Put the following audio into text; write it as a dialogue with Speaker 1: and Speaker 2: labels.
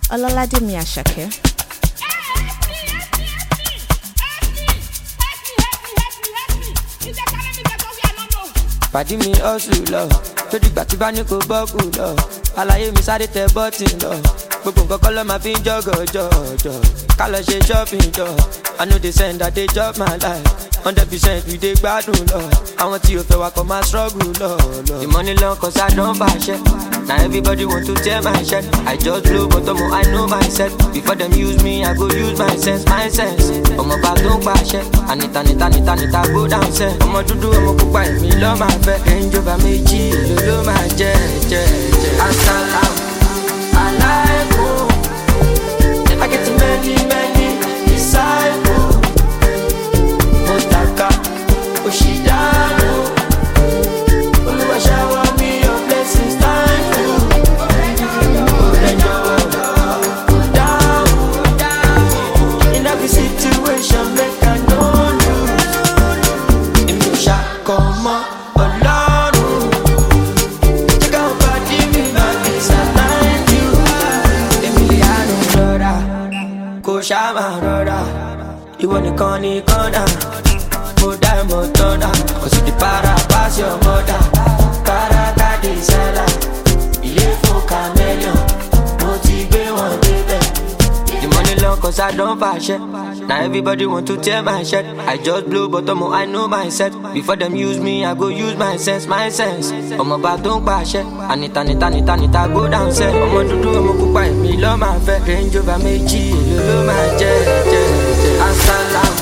Speaker 1: Ọlọ́ládèmí Àṣàkẹ́.
Speaker 2: Pàdí mi hustle lọ, tó dìgbà tí bá ní kò bọ́ọ̀kù lọ. Àlàyé mi sáré tẹ bọ́tì lọ. Gbogbo nǹkan kọ́ ló máa fi ń jọ́gọ̀jọ̀. Ká lọ ṣe shopping jọ. I know they send that they chop my life. 100% we dey gbádùn lọ. Àwọn tí o fẹ́ wa kọ́ máa struggle lọ. The money long cause I don't fàṣẹ. Now everybody want to tear my shirt. I just blow but I know myself. Before them use me, I go use my sense. Ọmọ bá tó ń pàṣẹ. Anita go down sẹ́. Ọmọ dúdú ọmọ pupa èmi lọ́ máa fẹ́. Range Rover méjì èlò ló máa jẹ́. Asalaam alaikum. I get many disciples. Motaka Oshidano. Olúwa shower me your blessings, thank you. In every situation, make I know you. In your shakoma, Ọlọ́run. Check out body me back, it's a thank you. Emiliano Rora, Koshama Rora. Ìwọ nìkan ní kọ́nà. Mo dá ẹ̀mọ́ tọ́nà. Kò sì di para pass your mother. Kárakáde sálà. Ilé fún chameleon. Mo ti gbé wọn débẹ̀. The money long cause I don't fàṣẹ. Now everybody want to tear my shirt. I just blow but I know myself. Before them use me, I go use my sense. Ọmọ bá tó ń pàṣẹ. Anita go down sẹ́. Ọmọ dúdú ọmọ pupa èmi lọ́ máa fẹ́. Range Rover méjì èlò ló máa jẹ́. Asalaam